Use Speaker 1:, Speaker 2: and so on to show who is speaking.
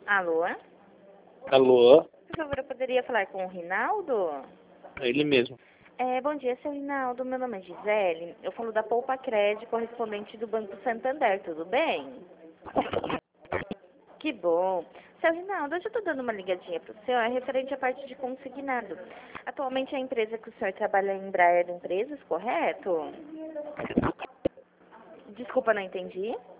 Speaker 1: Alô?
Speaker 2: Alô?
Speaker 1: Por favor, eu poderia falar com o Rinaldo?
Speaker 2: Ele mesmo.
Speaker 1: Bom dia, seu Rinaldo. Meu nome é Gisele. Eu falo da Poupa Cred, correspondente do Banco Santander. Tudo bem? Que bom. Seu Rinaldo, hoje eu estou dando uma ligadinha para o senhor, é referente à parte de consignado. Atualmente a empresa que o senhor trabalha é a Embraer Empresas, correto? Desculpa, não entendi.